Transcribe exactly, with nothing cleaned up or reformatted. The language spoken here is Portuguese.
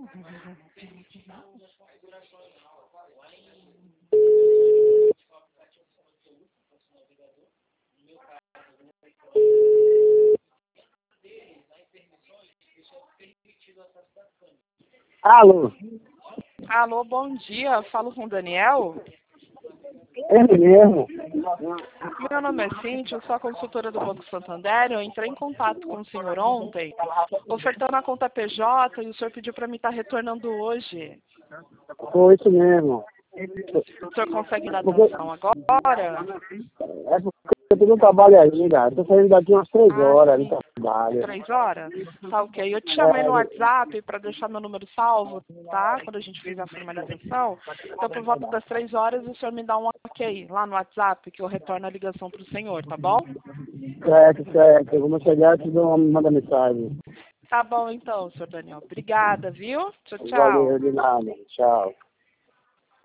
Alô? Alô, bom dia. Falo com o Daniel. Ele mesmo. Meu nome é Cíntia, eu sou a consultora do Banco Santander. Eu entrei em contato com o senhor ontem, ofertando a conta P J, e o senhor pediu para mim estar retornando hoje. Foi isso mesmo. O senhor consegue dar Porque... atenção agora? É porque eu tô no trabalho ainda. Tô saindo daqui umas três Ah, horas sim. no trabalho. Três horas? Tá ok. Eu te chamei no É, WhatsApp para deixar meu número salvo, tá? Quando a gente fez a formalização. Então, por volta das três horas, o senhor me dá um ok lá no WhatsApp, que eu retorno a ligação pro senhor, tá bom? certo, certo. Eu vou chegar e te dou uma manda mensagem. Tá bom, então, senhor Daniel. Obrigada, viu? Tchau, tchau. Valeu, de nada. Tchau.